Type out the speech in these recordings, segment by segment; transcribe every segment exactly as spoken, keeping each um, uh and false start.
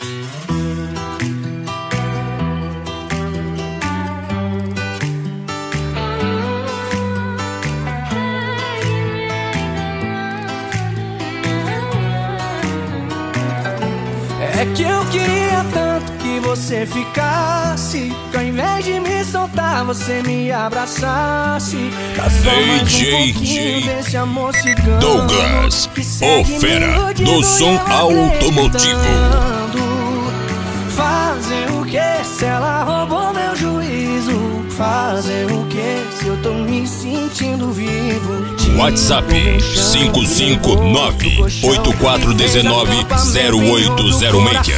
É que eu queria tanto que você ficasse, que ao invés de me soltar você me abraçasse. Tá só mais um pouquinho desse amor cigano, Douglas, o fera do som automotivo. Fazer o que se ela roubou meu juízo? Fazer o que se eu tô me sentindo vivo? WhatsApp cinco cinco nove oito quatro um nove zero oito zero seis.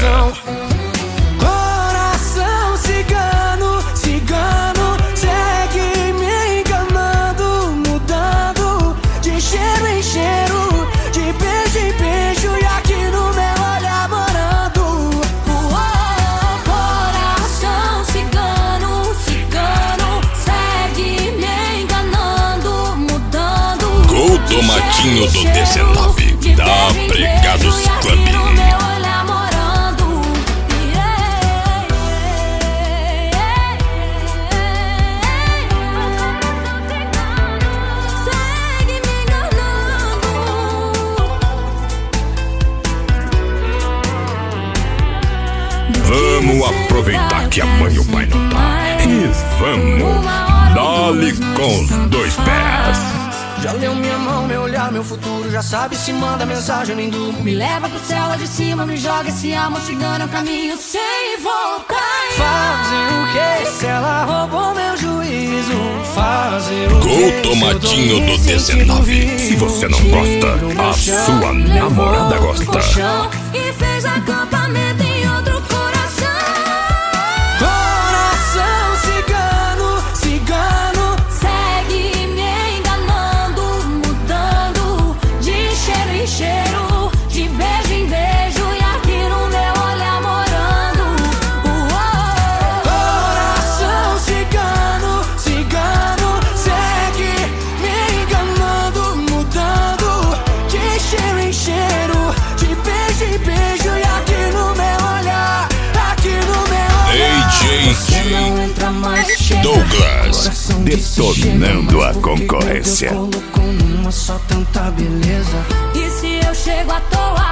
Coração cigano, cigano, segue me enganando, mudando de cheiro em cheiro, de beijo em beijo e aqui no meu olhar morando. Uou, coração cigano, cigano, segue me enganando, mudando. Gol Tomatinho do dezenove da Pregados Club. Vamos aproveitar que a mãe e o pai não tá e vamos dali com os dois pés. Já leu minha mão, meu olhar, meu futuro, já sabe se manda mensagem, eu nem durmo. Me leva pro céu lá de cima, me joga esse amor cigano, é um caminho sem voltar. Fazer o que se ela roubou meu juízo? Fazer o Gol Tomatinho do dezenove. Se você não gosta, a sua namorada gosta. E fez acampamento em outro coração. Coração cigano, cigano, segue me enganando, mudando de cheiro em cheiro, de beijo em beijo e aqui no meu olhar morando. Uou. Coração cigano, cigano, segue me enganando, mudando de cheiro em cheiro, de beijo em beijo e aqui no meu olhar, aqui no meu olhar. D J Douglas detonando a concorrência. Colocou numa só tanta beleza. E se eu chego à toa